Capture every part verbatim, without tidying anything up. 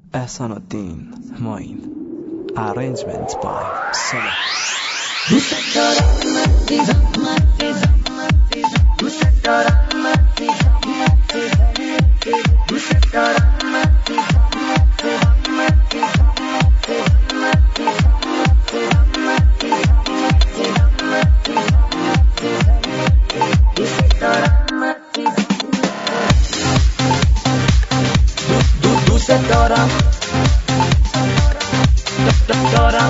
Ehsanuddin Moin. Arrangement by Sona. دوست دارم عزیزم عزیزم عزیزم دوست دارم عزیزم عزیزم دوست دارم عزیزم عزیزم دوست دارم دوست دارم دارم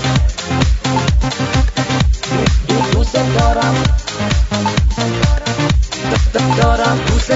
دوست دارم دارم دوست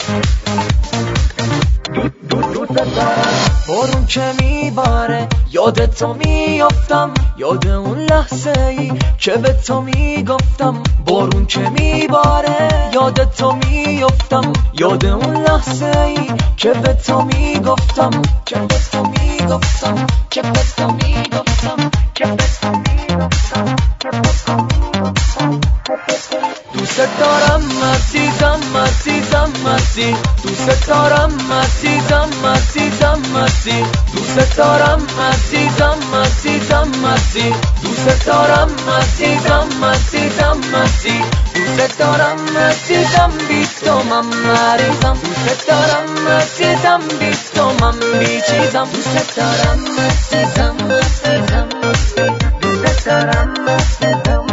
دوست دارم بارون که میباره یاد تو میافتم، یاد اون لحظه ای که به تو میگفتم. بارون که میباره یاد تو میافتم، یاد اون لحظه ای که به تو میگفتم، که به تو میگفتم، که به تو میگفتم، که به تو میگفتم، که به تو میگفتم. دوست دارم عزیزم عزیزم عزیز دوست دارم عزیزم عزیزم عزیز دوست دارم عزیزم عزیزم عزیز دوست دارم عزیزم عزیزم عزیز دوست دارم عزیزم بی تو من مریضم، دوست دارم عزیزم بی تو من بی چیزم. دوست دارم عزیزم عزیزم دوست دارم عزیزم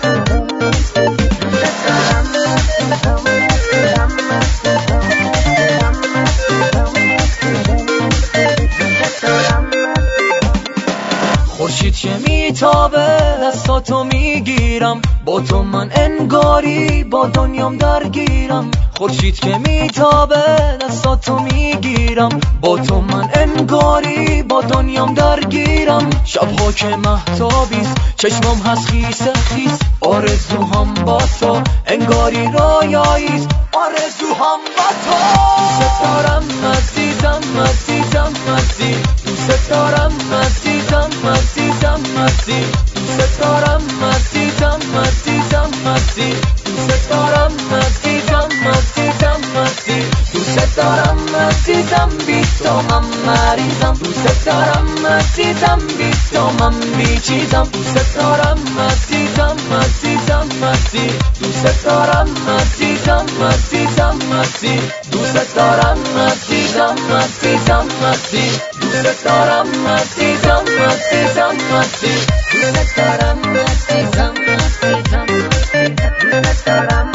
خورشید که میتابه دستاتو میگیرم، با تو من انگاری با دنیام درگیرم. خورشید که میتابه دستاتو میگیرم، با تو من انگاری با دنیام درگیرم. شبها که مهتابیست چشمام هست خیس خیس، آرزوهام با تو انگاری رویاییست، آرزوهام با تو. دوست دارم عزیزم عزیزم عزیز دوست دارم عزیزم عزیزم عزیز دوست دارم عزیزم عزیزم عزیز دوست دارم عزیزم عزیزم عزیز دوست دارم عزیزم بی تو من مریضم، دوست دارم عزیزم بی تو من بی چیزم. دوست دارم عزیزم عزیزم عزیز دوست دارم عزیزم عزیزم عزیز دوست دارم عزیزم عزیزم عزیز دوست دارم عزیزم عزیزم عزیز دوست دارم عزیزم عزیزم دوست دارم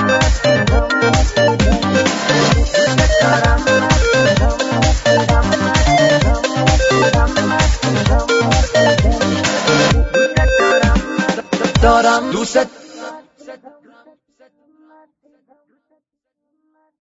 دارم دوست